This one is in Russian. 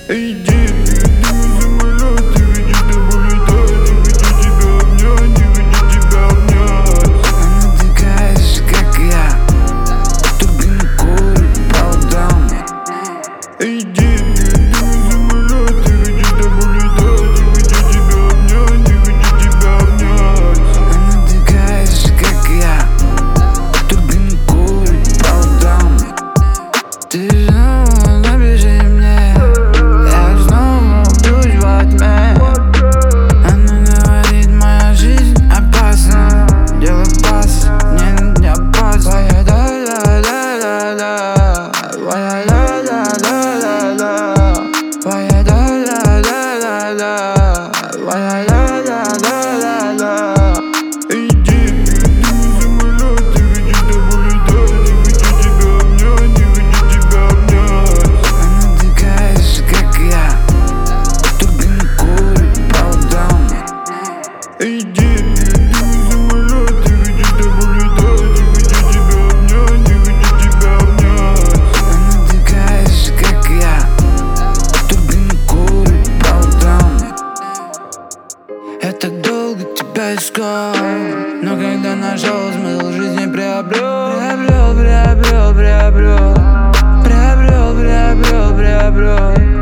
Иди, иди, самолет, не хочу с тобой летать, не хочу тебя обнять, не хочу тебя обнять. Она такая же, как я, турбину курит по утрам. Иди, иди, самолет, не хочу с тобой летать, не хочу тебя обнять, не хочу тебя обнять. Она такая же, как я, турбину курит по утрам. Ты снова напиши мне, я снова буду во тьме. Она говорит, моя жизнь опасна, делай пас, мне не опас. Твоя да-да-да-да-да, твоя да-да-да-да-да, твоя да-да-да-да-да, твоя да-да-да-да-да. Иди, иди, самолет, не хочу с тобой летать, не хочу тебя обнять, не хочу тебя обнять. Она такая же, как я, турбину курит по утрам. Иди, иди, самолет, не хочу с тобой летать, не хочу тебя обнять, не хочу тебя обнять. Она такая же, как я, турбину курит по утрам. Я так долго тебя искал, но когда нашел, смысл жизни приобрел. Приобрел, приобрел, приобрел, приобрел, приобрел, приобрел.